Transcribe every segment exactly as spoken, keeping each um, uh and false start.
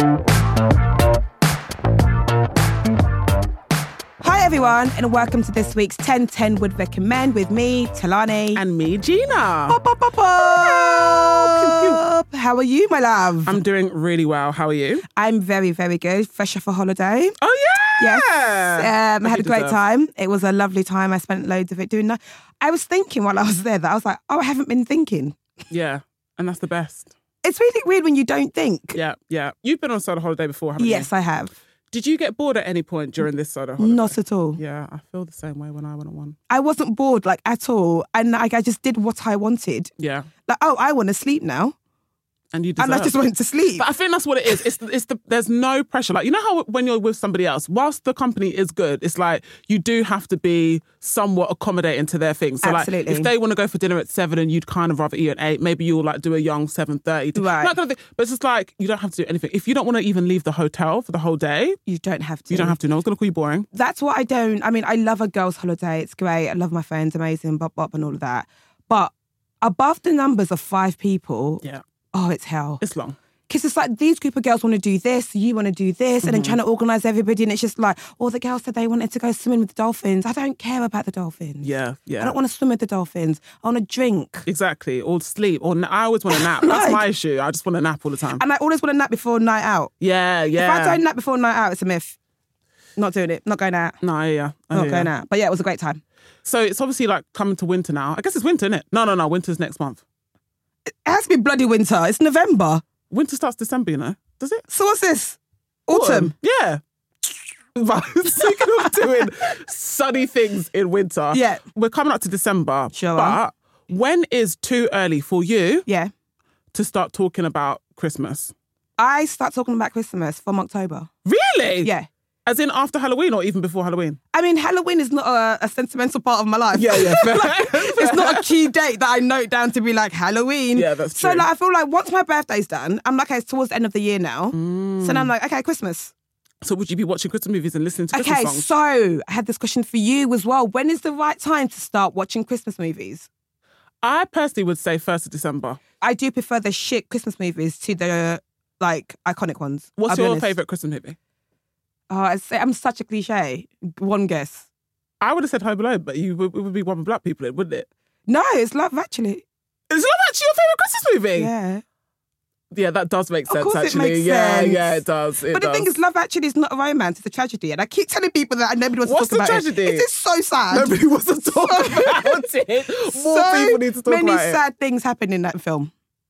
Hi everyone, and welcome to this week's ten ten Would Recommend with me, Talani. And me, Gina. Pop, pop, pop, pop. How are you, my love? I'm doing really well. How are you? I'm very, very good. Fresh off a holiday. Oh, yeah. Yes. Um, I had a great deserve. time. It was a lovely time. I spent loads of it doing that. I was thinking while I was there that I was like, oh, I haven't been thinking. Yeah, and that's the best. It's really weird when you don't think. Yeah, yeah. You've been on a solo holiday before, haven't Yes, you? I have. Did you get bored at any point during this solo holiday? Not at all. Yeah, I feel the same way when I went on one. I wasn't bored, like, at all. And like, I just did what I wanted. Yeah. Like, oh, I want to sleep now. And you deserve. And I just went to sleep. But I think that's what it is. It's the, it's the there's no pressure. Like, you know how when you're with somebody else, whilst the company is good, it's like you do have to be somewhat accommodating to their things. So Absolutely. like if they want to go for dinner at seven and you'd kind of rather eat at eight, maybe you'll like do a young seven thirty. Right. That kind of thing. But it's just like you don't have to do anything. If you don't want to even leave the hotel for the whole day, You don't have to. you don't have to. No one's going to call you boring. That's what I don't. I mean, I love a girls' holiday. It's great. I love my friends, amazing, bop bop, and all of that. But above the numbers of five people, Yeah. oh, it's hell. It's long. Because it's like these group of girls want to do this, you want to do this, and then trying to organise everybody, and it's just like, oh, the girls said they wanted to go swimming with the dolphins. I don't care about the dolphins. Yeah, yeah. I don't want to swim with the dolphins. I want to drink. Exactly. Or sleep. Or I always want a nap. That's Like- my issue. I just want a nap all the time. And I always want to nap before night out. Yeah, yeah. If I don't nap before night out, it's a myth. Not doing it. Not going out. No, yeah. I Not hear going ya. out. But yeah, it was a great time. So it's obviously like coming to winter now. I guess it's winter, isn't it? No, no, no. Winter's next month. It has to be bloody winter. It's November. Winter starts December, you know? Does it? So what's this? Autumn. Yeah. But speaking of doing sunny things in winter, Yeah. we're coming up to December. Sure But are. when is too early for you Yeah. to start talking about Christmas? I start talking about Christmas from October. Really? Yeah. As in after Halloween or even before Halloween? I mean, Halloween is not a, a sentimental part of my life. Yeah, yeah. Like, it's not a key date that I note down to be like Halloween. Yeah, that's So true. like, I feel like once my birthday's done, I'm like, okay, it's towards the end of the year now. So then I'm like, okay, Christmas. So would you be watching Christmas movies and listening to Christmas Okay, songs? so I had this question for you as well. When is the right time to start watching Christmas movies? I personally would say first of December. I do prefer the shit Christmas movies to the like iconic ones. What's I'll be your honest. favourite Christmas movie? Oh, I say I'm such a cliche. One guess. I would have said Home Alone, but you would, it would be one with black people in, wouldn't it? No, it's Love Actually. Is Love Actually your favourite Christmas movie? Yeah. Yeah, that does make Of sense, course it actually. makes yeah, sense. yeah, it does. It But the does. thing is, Love Actually is not a romance, it's a tragedy. And I keep telling people that and nobody wants What's to talk the about tragedy? it. It's just so sad. Nobody wants to talk So- about it. More so people need to talk many about it. sad things happen in that film.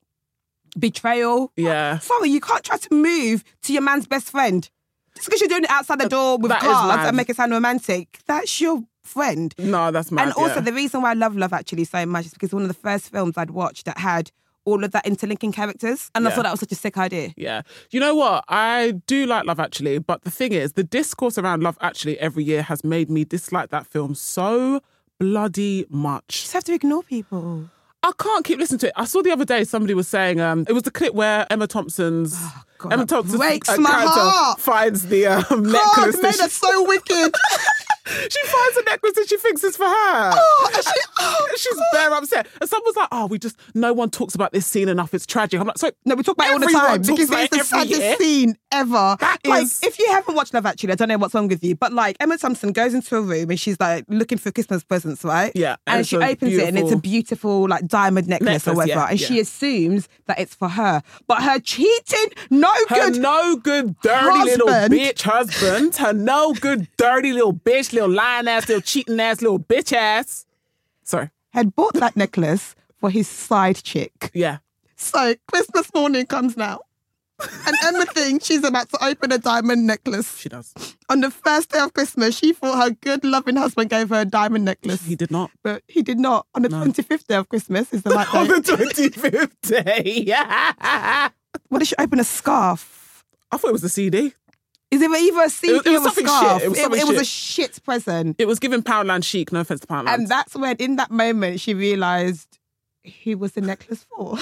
Betrayal. Yeah. Sorry, you can't try to move to your man's best friend. Just because you're doing it outside the door with That is cards mad. and make it sound romantic. That's your friend. No, that's mad. and also yeah. the reason why I love Love Actually so much is because one of the first films I'd watched that had all of that interlinking characters. And I Yeah. thought that was such a sick idea. Yeah. You know what? I do like Love Actually, but the thing is, the discourse around Love Actually every year has made me dislike that film so bloody You much. just have to ignore people. I can't keep listening to it. I saw the other day somebody was saying um, it was the clip where Emma Thompson's God, Emma that Thompson's breaks uh, my character heart. finds the um, God, necklace. made that her so wicked. she, she finds a necklace that she thinks is for her. Oh, and she- oh, She's very upset. And someone's like, oh, we just, no one talks about this scene enough. It's tragic. I'm like, so No, we talk about it all the everyone time talks because about it's the it every saddest year. scene ever. That like, is- if you haven't watched Love Actually, I don't know what's wrong with you, but like Emma Thompson goes into a room and she's like looking for Christmas presents, right? Yeah, And, and she it's a opens it and it's a beautiful- beautiful like diamond necklace, or Necklace, whatever, yeah, and yeah. she assumes that it's for her. But her cheating, no Her good. no good, dirty little husband. bitch husband. Her no good, dirty little bitch, little lying ass, little cheating ass, little bitch ass. Sorry. had bought that necklace for his side chick. Yeah. So Christmas morning comes now. And Emma thinks she's about to open a diamond necklace. She does. On the first day of Christmas, she thought her good, loving husband gave her a diamond necklace. He did not. But he did not. On the No. twenty-fifth day of Christmas is the right On day. the twenty-fifth day. Yeah. What did she open? A scarf? I thought it was a C D. Is it either a C D It was- it was or a something scarf? shit. It was something it was a shit. shit present. It was giving Poundland chic. No offense to Poundland. And that's when, in that moment, she realised who was the necklace for.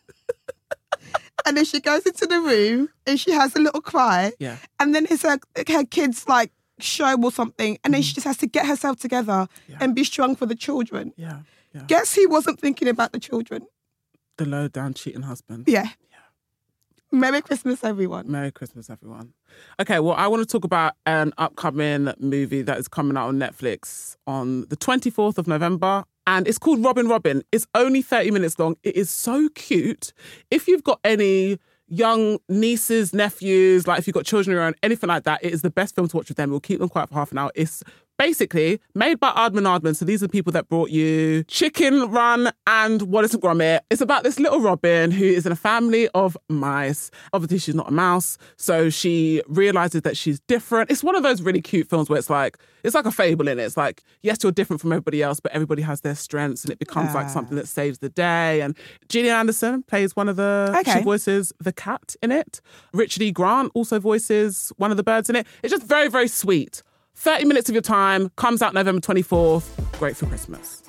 And then she goes into the room and she has a little cry. Yeah. And then it's her, her kids like show or something. And then she just has to get herself together Yeah. and be strong for the children. Yeah. Yeah. Guess who wasn't thinking about the children? The low down cheating husband. Yeah. Merry Christmas, everyone. Merry Christmas, everyone. Okay, well, I want to talk about an upcoming movie that is coming out on Netflix on the twenty-fourth of November. And it's called Robin Robin. It's only thirty minutes long. It is so cute. If you've got any young nieces, nephews, like if you've got children of your own, anything like that, it is the best film to watch with them. We'll keep them quiet for half an hour. It's basically made by Aardman Aardman. So these are the people that brought you Chicken Run and Wallace and Gromit. It's about this little Robin who is in a family of mice. Obviously, she's not a mouse. So she realizes that she's different. It's one of those really cute films where it's like, it's like a fable in it. It's like, yes, you're different from everybody else, but everybody has their strengths and it becomes yeah. like something that saves the day. And Gillian Anderson plays one of the, okay. she voices the cat in it. Richard E. Grant also voices one of the birds in it. It's just very, very sweet. thirty minutes of your time, comes out November twenty-fourth. Great for Christmas.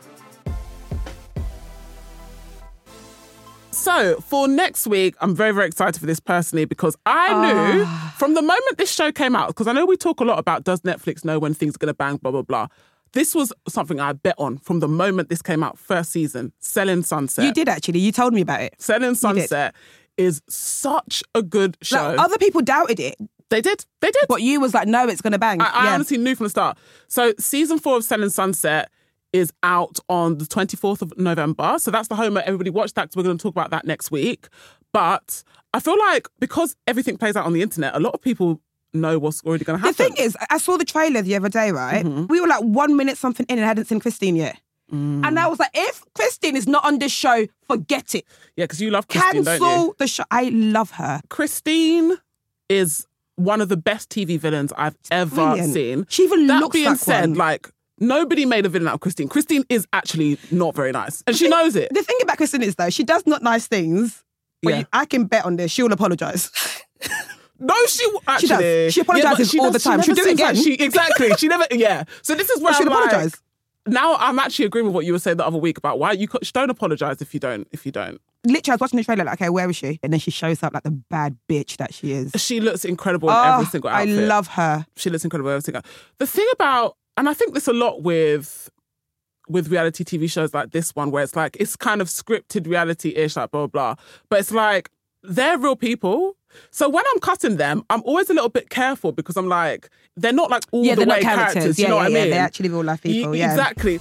So for next week, I'm very, very excited for this personally because I knew oh. from the moment this show came out, because I know we talk a lot about does Netflix know when things are going to bang, blah, blah, blah. This was something I bet on from the moment this came out, first season, Selling Sunset. You did actually. You told me about it. Selling Sunset is such a good show. Like, other people doubted it. They did. They did. But you was like, no, it's going to bang. I, I yeah. honestly knew from the start. So season four of Selling Sunset is out on the twenty-fourth of November. So that's the homework. Everybody watch that because we're going to talk about that next week. But I feel like because everything plays out on the internet, a lot of people know what's already going to happen. The thing is, I saw the trailer the other day, right? Mm-hmm. We were like one minute something in and I hadn't seen Christine yet. Mm. And I was like, if Christine is not on this show, forget it. Yeah, because you love Christine, Cancel don't you? the show. I love her. Christine is one of the best T V villains I've ever Brilliant. seen. She even that looks being like said, one. like, nobody made a villain out of Christine. Christine is actually not very nice. And she knows it. The thing about Christine is, though, she does not nice things. But Yeah. you, I can bet on this. She'll apologise. No, she actually... She does. She apologises she all does- the time. She She'll do it never again. seems like she, exactly. She never... Yeah. So this is where But she'll I'm like... apologise. Now I'm actually agreeing with what you were saying the other week about why you co- don't apologise if you don't. If you don't. Literally, I was watching the trailer like, okay, where is she? And then she shows up like the bad bitch that she is. She looks incredible in Oh, every single I outfit. love her. She looks incredible in every single... The thing about... And I think this a lot with... with reality T V shows like this one, where it's like, it's kind of scripted reality-ish, like blah, blah, blah. But it's like, they're real people. So when I'm cutting them, I'm always a little bit careful because I'm like, they're not like all Yeah, the they're way not characters. characters. Yeah, you know yeah, what I yeah. mean? They're actually real life people, Y- yeah. Exactly.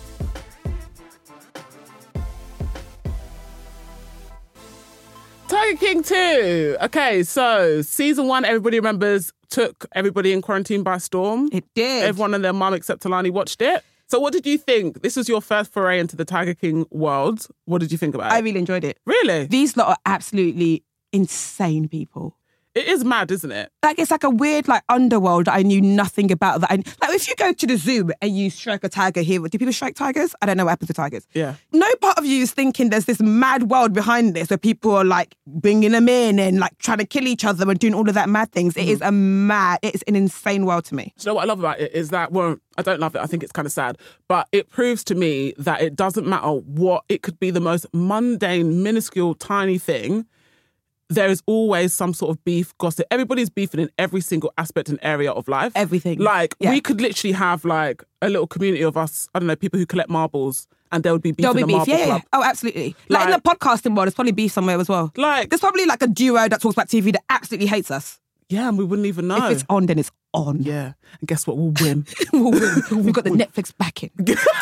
Tiger King two. Okay, so season one, everybody remembers, took everybody in quarantine by storm. It did. Everyone and their mum except Talani watched it. So what did you think? This was your first foray into the Tiger King world. What did you think about I it? really enjoyed it. Really? These lot are absolutely insane people. It is mad, isn't it? Like, it's like a weird, like, underworld that I knew nothing about. That I, like, if you go to the zoo and you strike a tiger here, do people strike tigers? I don't know what happens to tigers. Yeah. No part of you is thinking there's this mad world behind this where people are, like, bringing them in and, like, trying to kill each other and doing all of that mad things. It Mm. is a mad, it is an insane world to me. Do you know what I love about it is that, well, I don't love it. I think it's kind of sad. But it proves to me that it doesn't matter what, it could be the most mundane, minuscule, tiny thing. There is always some sort of beef, gossip. Everybody's beefing in every single aspect and area of life. Everything. Like, Yeah. we could literally have, like, a little community of us, I don't know, people who collect marbles, and there would be beef There'll in be the beef. marble Yeah, yeah, club. yeah. Oh, absolutely. Like, Like- in the podcasting world, there's probably beef somewhere as well. Like, There's probably, like, a duo that talks about T V that absolutely hates us. yeah, and we wouldn't even know. If it's on, then it's on. Yeah. And guess what? We'll win. We'll win. We've got the Netflix backing.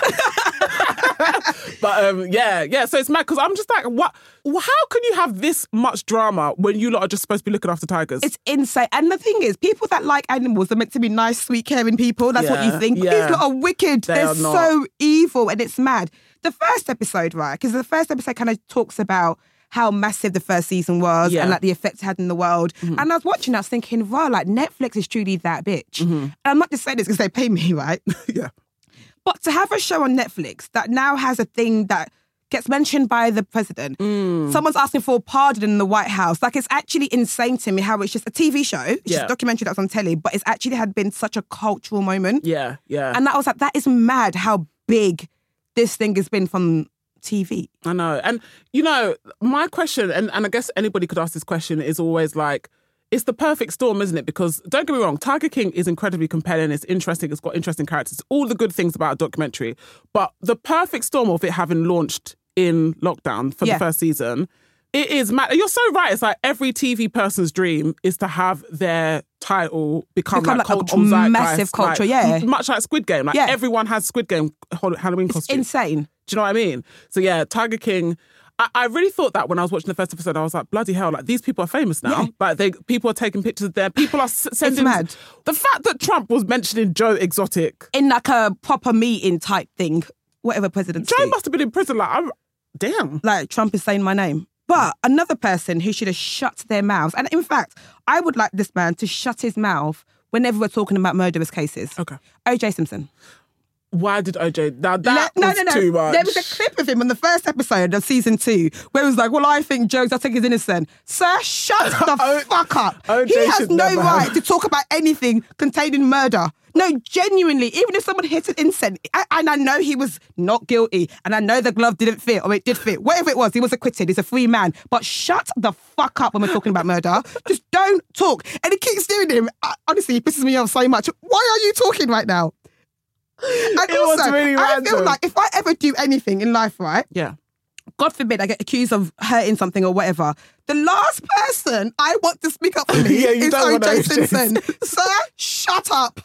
But um, yeah, yeah. So it's mad because I'm just like, what? Well, how can you have this much drama when you lot are just supposed to be looking after tigers? It's insane. And the thing is, people that like animals are meant to be nice, sweet, caring people. That's what you Yeah, think. But yeah. these lot are wicked. They They're are not. so evil and it's mad. The first episode, right? Because the first episode kind of talks about how massive the first season was Yeah. and like the effects it had in the world. Mm-hmm. And I was watching, I was thinking, wow, like Netflix is truly that bitch. Mm-hmm. And I'm not just saying this because they pay me, right? yeah. But to have a show on Netflix that now has a thing that gets mentioned by the president, Mm. someone's asking for a pardon in the White House. Like, it's actually insane to me how it's just a T V show, it's Yeah. just a documentary that's on telly, but it's actually had been such a cultural moment. Yeah, yeah. And that was like, that is mad how big this thing has been from T V. I know. And, you know, my question, and, and I guess anybody could ask this question, is always like, it's the perfect storm, isn't it? Because don't get me wrong, Tiger King is incredibly compelling. It's interesting. It's got interesting characters. All the good things about a documentary. But the perfect storm of it having launched in lockdown for Yeah. the first season It is mad. You're so right. It's like every T V person's dream is to have their title become, Become like, like a cultural zeitgeist, massive culture, like, yeah. m- Much like Squid Game. Like Yeah. everyone has Squid Game Hall- Halloween It's costumes. insane. Do you know what I mean? So yeah, Tiger King. I, I really thought that when I was watching the first episode, I was like, bloody hell! Like these people are famous now. Yeah. Like they, people are taking pictures of them. People are s- sending. mad. The fact that Trump was mentioning Joe Exotic. In like a proper meeting type thing, whatever presidency. Joe must have been in prison. Like, I'm, damn. Like Trump is saying my name. But another person who should have shut their mouths, and in fact, I would like this man to shut his mouth whenever we're talking about murderous cases. Okay. O J Simpson. Why did O J? Now that Le- no, was no, no. too much. There was a clip of him on the first episode of season two where he was like, well, I think Joe Exotic is innocent. Sir, shut the O- fuck up. O J He has should no never right have- to talk about anything containing murder. No, genuinely, even if someone hit an incense, I, and I know he was not guilty, and I know the glove didn't fit, or it did fit, whatever it was, he was acquitted, he's a free man. But shut the fuck up when we're talking about murder. Just don't talk. And he keeps doing him. I, honestly, he pisses me off so much. Why are you talking right now? And It was also, really I random. feel like if I ever do anything in life, right, Yeah. God forbid I get accused of hurting something or whatever, the last person I want to speak up for me Yeah, you is don't O want J O J Simpson. Sir, shut up.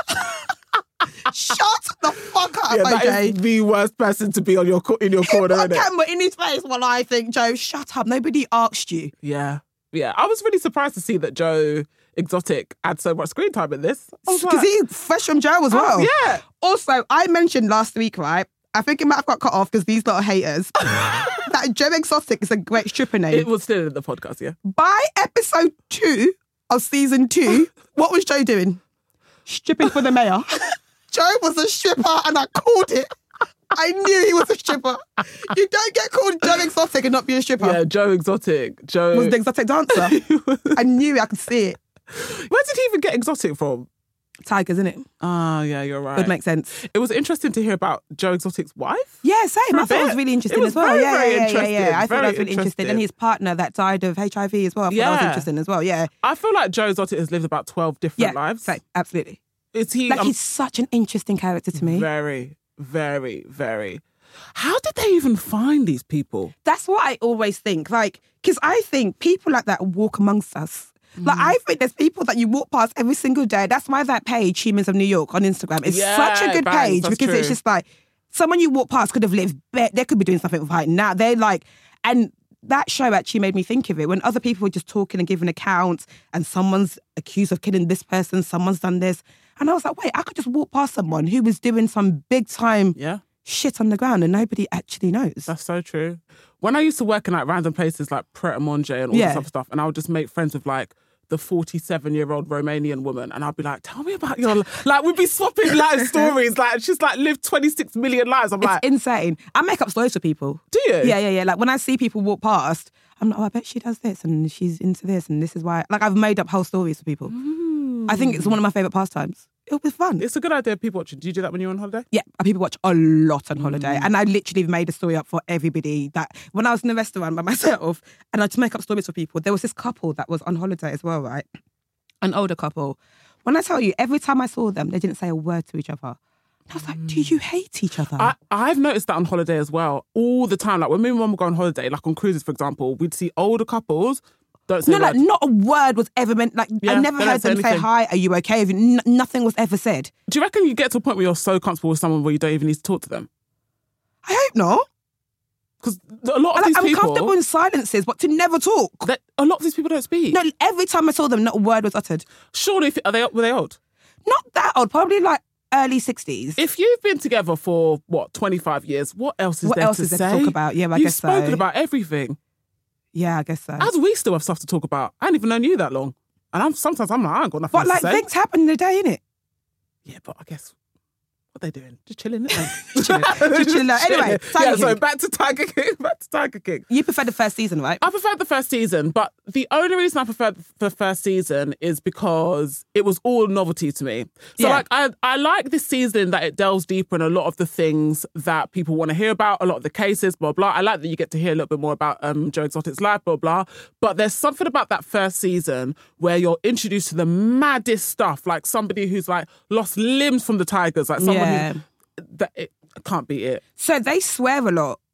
Shut the fuck up, Yeah, that O J. is the worst person to be on your co- in your corner, Put isn't a it? camera in his face while I think, Joe, shut up. Nobody asked you. Yeah. Yeah. I was really surprised to see that Joe Exotic had so much screen time in this. I was Because like, he's fresh from jail as oh, well. yeah. Also, I mentioned last week, right? I think it might have got cut off because these lot are haters. That Joe Exotic is a great stripper name. It was still in the podcast, yeah. By episode two of season two, what was Joe doing? Stripping for the mayor. Joe was a stripper and I called it. I knew he was a stripper. You don't get called Joe Exotic and not be a stripper. Yeah, Joe Exotic. Joe Was the exotic dancer. I knew it, I could see it. Where did he even get Exotic from? Tigers, isn't it? Ah, yeah, you're right. Would make sense. It was interesting to hear about Joe Exotic's wife. Yeah, same. For a I thought it was bit. really interesting It was as well. very, yeah, very yeah, yeah, interesting. yeah, yeah. I thought Very that was really interesting. interesting. And his partner that died of H I V as well. I thought that was Yeah. interesting as well. Yeah. I feel like Joe Exotic has lived about twelve different Yeah. lives. Same. Absolutely. Is he Like um, he's such an interesting character to me. very, very, very. How did they even find these people? That's what I always think. Like, because I think people like that walk amongst us. Like, I think there's people that you walk past every single day. That's why that page, Humans of New York, on Instagram, is Yeah, such a good bangs, page that's because it's true. just like someone you walk past could have lived, be- they could be doing something right now. They're like, and that show actually made me think of it when other people were just talking and giving accounts and someone's accused of killing this person, someone's done this. And I was like, wait, I could just walk past someone who was doing some big time Yeah, shit on the ground and nobody actually knows. that's so true. When I used to work in like random places like Pret a Manger and all Yeah. this other stuff, and I would just make friends with like the forty-seven-year-old Romanian woman, and I'd be like, tell me about your... Like, we'd be swapping life stories. Like, she's like lived twenty-six million lives. I'm It's like, insane. I make up stories for people. do you? Yeah, yeah, yeah. Like when I see people walk past, I'm like, oh, I bet she does this and she's into this and this is why. Like I've made up whole stories for people. I think it's one of my favourite pastimes. It'll be fun. It's a good idea, people watching. Do you do that when you're on holiday? Yeah, people watch a lot on holiday. Mm. And I literally made a story up for everybody that when I was in the restaurant by myself and I just make up stories for people, there was this couple that was on holiday as well, right? An older couple. When I tell you, every time I saw them, they didn't say a word to each other. I was like, do you hate each other? I, I've noticed that on holiday as well, all the time. Like when me and mum would go on holiday, like on cruises, for example, we'd see older couples, don't say no, a like word. not a word was ever meant. Like Yeah, I never they don't heard say them say, anything. hi, are you okay? N- nothing was ever said. Do you reckon you get to a point where you're so comfortable with someone where you don't even need to talk to them? I hope not. Because a lot of Like, these I'm people, comfortable in silences, but to never talk. that- a lot of these people don't speak. No, every time I saw them, not a word was uttered. Surely, if, are they were they old? Not that old, probably like early sixties. If you've been together for what twenty-five years, what else is What there else to is there say? to talk about? Yeah, I You've guess so. spoken about everything. Yeah, I guess so. As we still have stuff to talk about. I ain't even known you that long, and I'm sometimes I'm like, I ain't got nothing But else like to say. things happen in the day, innit? Yeah, but I guess what they doing? Just chilling, isn't they? Just chilling. Just chilling out. Anyway, Tiger yeah. So King. back to Tiger King. Back to Tiger King. You prefer the first season, right? I preferred the first season, but the only reason I preferred the first season is because it was all novelty to me. So, Yeah. like, I I like this season that it delves deeper in a lot of the things that people want to hear about, a lot of the cases, blah, blah. I like that you get to hear a little bit more about um, Joe Exotic's life, blah, blah. But there's something about that first season where you're introduced to the maddest stuff, like somebody who's, like, lost limbs from the tigers, like someone Yeah. who... That, it can't be it. So they swear a lot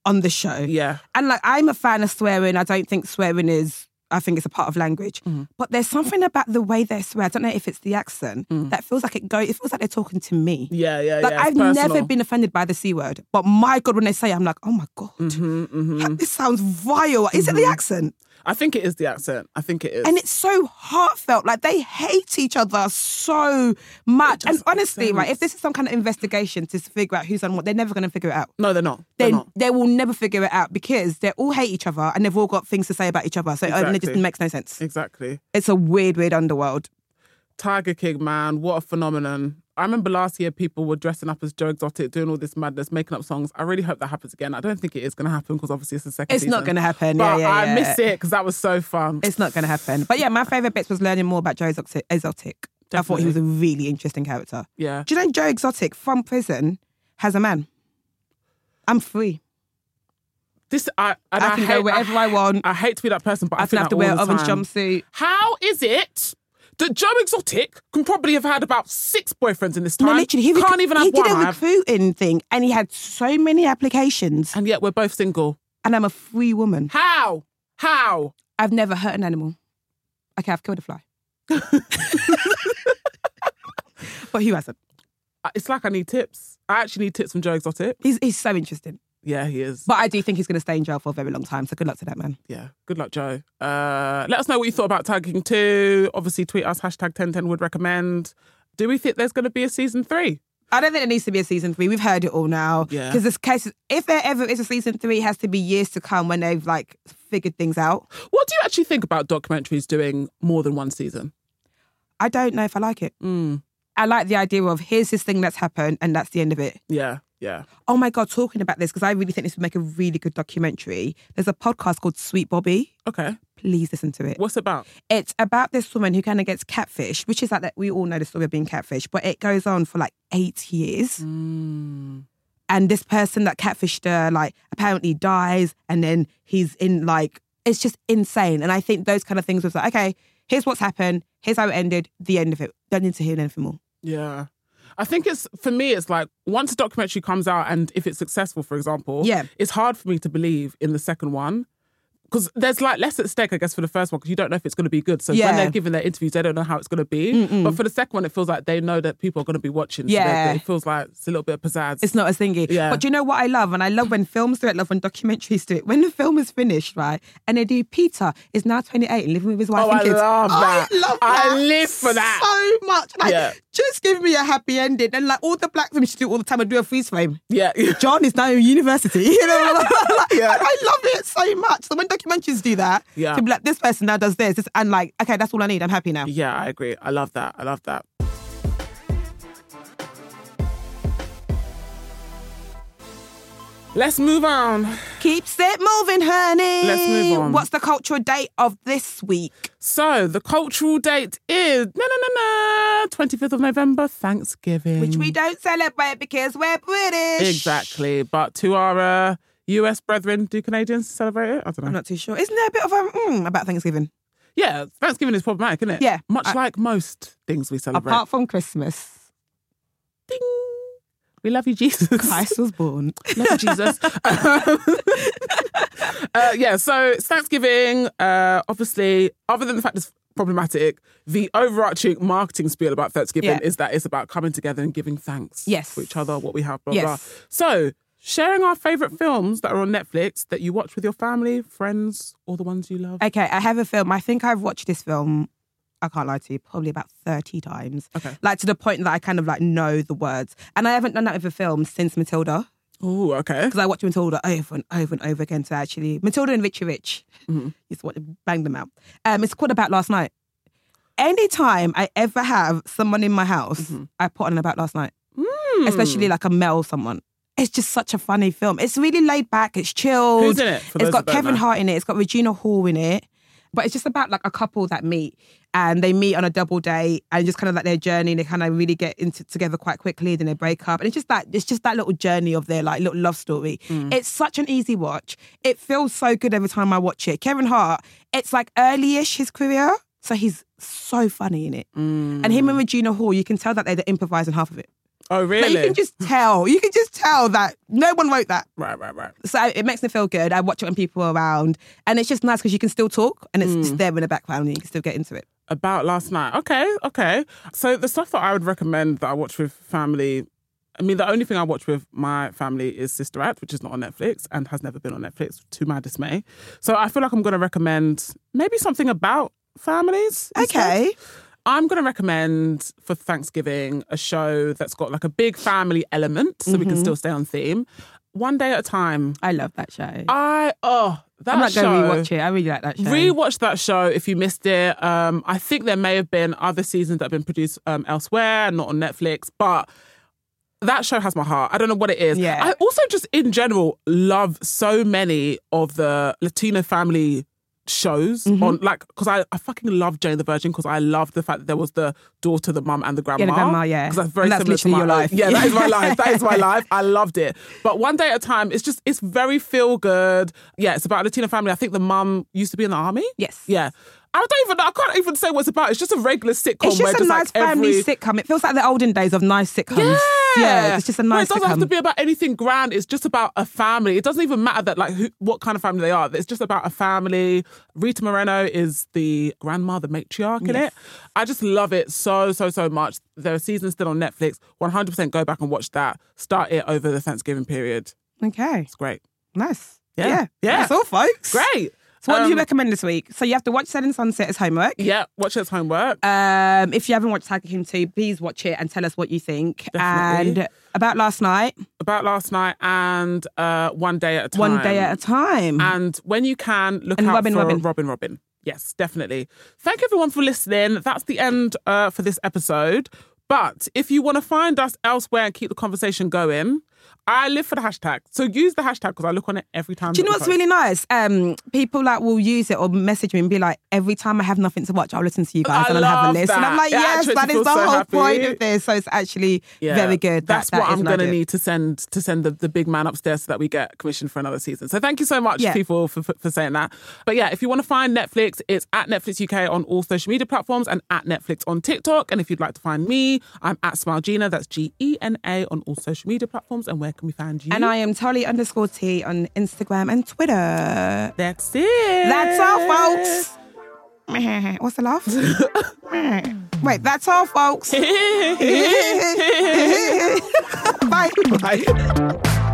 on the show. Yeah. And like, I'm a fan of swearing. I don't think swearing is, I think it's a part of language. Mm. But there's something about the way they swear, I don't know if it's the accent, Mm. that feels like it go. It feels like they're talking to me. Yeah, yeah, Like, yeah. I've It's never personal. been offended by the C word. But my God, when they say it, I'm like, oh my God. Mhm, mhm. This sounds vile. Is it the accent? I think it is the accent. I think it is. And it's so heartfelt. Like, they hate each other so much. And doesn't make honestly, right, sense. if this is some kind of investigation to figure out who's on what, they're never going to figure it out. no, they're not. They're They, not. they will never figure it out because they all hate each other and they've all got things to say about each other. So and it just Exactly. makes no sense. Exactly. It's a weird, weird underworld. Tiger King, man, what a phenomenon. I remember last year people were dressing up as Joe Exotic, doing all this madness, making up songs. I really hope that happens again. I don't think it is going to happen because obviously it's the second It's season. not going to happen. But yeah, yeah, I yeah. miss it because that was so fun. It's not going to happen. But yeah, my favourite bits was learning more about Joe Exotic. Exotic. I thought he was a really interesting character. Yeah. Do you know Joe Exotic from prison has a man? I'm free. This I and I I can hate, go wherever I, want. I hate to be that person, but I, I think can have to that wear all an the orange time. jumpsuit. How is it that Joe Exotic can probably have had about six boyfriends in this time? No, literally, he can't rec- even have he one. did a have. recruiting thing and he had so many applications. And yet we're both single. And I'm a free woman. How? How? I've never hurt an animal. Okay, I've killed a fly. But who hasn't? It's like I need tips. I actually need tips from Joe Exotic. He's, he's so interesting. Yeah, he is. But I do think he's going to stay in jail for a very long time. So good luck to that man. Yeah, good luck, Joe. Uh, let us know what you thought about Tiger King two. Obviously, tweet us, hashtag ten ten would recommend. Do we think there's going to be a season three? I don't think there needs to be a season three. We've heard it all now. Yeah. Because this case, if there ever is a season three, it has to be years to come when they've like figured things out. What do you actually think about documentaries doing more than one season? I don't know if I like it. Mm, I like the idea of here's this thing that's happened and that's the end of it. yeah, yeah. Oh my God, talking about this, because I really think this would make a really good documentary. There's a podcast called Sweet Bobby. Okay. Please listen to it. What's it about? It's about this woman who kind of gets catfish, which is like that. We all know the story of being catfish, but it goes on for like eight years. Mm. And this person that catfished her, like, apparently dies, and then he's in like, it's just insane. And I think those kind of things was like, okay, here's what's happened, here's how it ended, the end of it. Don't need to hear anything more. Yeah. I think it's, for me, it's like once a documentary comes out and if it's successful, for example, Yeah. it's hard for me to believe in the second one. Because there's like less at stake, I guess, for the first one, because you don't know if it's going to be good. So Yeah. when they're giving their interviews, they don't know how it's going to be. Mm-mm. But for the second one, it feels like they know that people are going to be watching. So Yeah. they're- it feels like it's a little bit of pizzazz. It's not as thingy. Yeah. But do you know what I love? And I love when films do it, love when documentaries do it. When the film is finished, right, and they do Peter is now twenty-eight and living with his wife Oh, and I kids. love that. I love I that. live for that. So much. Like, Yeah. just give me a happy ending. And like all the black women should do all the time and do a freeze frame. Yeah. John is now in university. You know, like, Yeah. I love it so much. So when documentaries do that, Yeah. to be like, this person now does this, this- and like, okay, that's all I need. I'm happy now. Yeah, I agree. I love that. I love that. Let's move on. Keeps it moving, honey. Let's move on. What's the cultural date of this week? So the cultural date is no, no, no, no, twenty-fifth of November, Thanksgiving. Which we don't celebrate because we're British. Exactly. But to our uh, U S brethren, do Canadians celebrate it? I don't know. I'm not too sure. Isn't there a bit of a mm, about Thanksgiving? Yeah, Thanksgiving is problematic, isn't it? Yeah. Much I- like most things we celebrate. Apart from Christmas. Ding. We love you, Jesus. Christ was born. Love you, Jesus. uh, yeah, so it's Thanksgiving. Uh, obviously, other than the fact it's problematic, the overarching marketing spiel about Thanksgiving Yeah. is that it's about coming together and giving thanks Yes. to each other, what we have, blah, Yes. blah. So, sharing our favourite films that are on Netflix that you watch with your family, friends, or the ones you love. Okay, I have a film. I think I've watched this film, I can't lie to you, probably about thirty times. Okay. Like to the point that I kind of like know the words. And I haven't done that with a film since Matilda. Oh, okay. Because I watched Matilda over and over and over again to actually... Matilda and Richie Rich. Mm-hmm. Used to watch, bang them out. Um, it's called About Last Night. Anytime I ever have someone in my house, Mm-hmm. I put on About Last Night. Mm. Especially like a male someone. It's just such a funny film. It's really laid back. It's chilled. Who's in it, for It's those got that don't Kevin know? Hart in it. It's got Regina Hall in it. But it's just about like a couple that meet and they meet on a double date and just kind of like their journey and they kind of really get into together quite quickly. Then they break up. And it's just that, it's just that little journey of their like little love story. Mm. It's such an easy watch. It feels so good every time I watch it. Kevin Hart, it's like early-ish his career. So he's so funny in it. Mm. And him and Regina Hall, you can tell that they're improvising half of it. Oh, really? Like, you can just tell. You can just tell that no one wrote that. Right, right, right. So it makes me feel good. I watch it when people are around. And it's just nice because you can still talk and it's Mm. just there in the background and you can still get into it. About last night. Okay, okay. So the stuff that I would recommend that I watch with family, I mean, the only thing I watch with my family is Sister Act, which is not on Netflix and has never been on Netflix, to my dismay. So I feel like I'm going to recommend maybe something about families instead. Okay. I'm going to recommend for Thanksgiving a show that's got like a big family element so we can still stay on theme. One Day at a Time. I love that show. I, oh, that I'm not show. going to rewatch it. I really like that show. Rewatch that show if you missed it. Um, I think there may have been other seasons that have been produced um, elsewhere, not on Netflix, but that show has my heart. I don't know what it is. Yeah. I also just in general love so many of the Latino family shows Mm-hmm. on, like, because I, I fucking love Jane the Virgin because I loved the fact that there was the daughter, the mum and the grandma. Yeah, the grandma, yeah. Because that's very And that's similar to literally my your life. Yeah, that is my life. That is my life. I loved it. But One Day at a Time, it's just, it's very feel good. Yeah, it's about a Latino family. I think the mum used to be in the army. Yes. Yeah. I don't even, I can't even say what it's about. It's just a regular sitcom. It's where just a nice like family every... sitcom. It feels like the olden days of nice sitcoms. Yeah. Yeah, it's just a Where nice it doesn't sitcom. have to be about anything grand. It's just about a family. It doesn't even matter that like who, what kind of family they are. It's just about a family. Rita Moreno is the grandma, the matriarch in Yes. it. I just love it so, so, so much. There are seasons still on Netflix. one hundred percent go back and watch that. Start it over the Thanksgiving period. Okay, It's great. nice. Yeah. Yeah. Yeah. That's all, folks. Great. So what do Um, you recommend this week? So you have to watch Selling Sunset as homework. Yeah, watch it as homework. Um, if you haven't watched Tiger King two, please watch it and tell us what you think. Definitely. And about last night, About last night and uh, One Day at a Time. One Day at a Time. And when you can, look And out Robin, for Robin. Robin Robin. Yes, definitely. Thank everyone for listening. That's the end uh, for this episode. But if you want to find us elsewhere and keep the conversation going, I live for the hashtag. So use the hashtag because I look on it every time. Do you know that we what's post. really nice? Um, people like will use it or message me and be like, every time I have nothing to watch, I'll listen to you guys I and I'll have a love list. And I'm that. like, It yes, actually that is feels the so whole happy. point of this. So it's actually Yeah. very good. That's That- what that is I'm an going to idea. need to send to send the, the big man upstairs so that we get commissioned for another season. So thank you so much, Yeah. people, for, for, for saying that. But yeah, if you want to find Netflix, it's at Netflix U K on all social media platforms and at Netflix on TikTok. And if you'd like to find me, I'm at Smile Gina. That's G E N A on all social media platforms. And where can we find you? And I am Tolly underscore T on Instagram and Twitter. That's it. That's all, folks. Meh. What's the laugh? Meh. Wait, that's all, folks. Bye. Bye.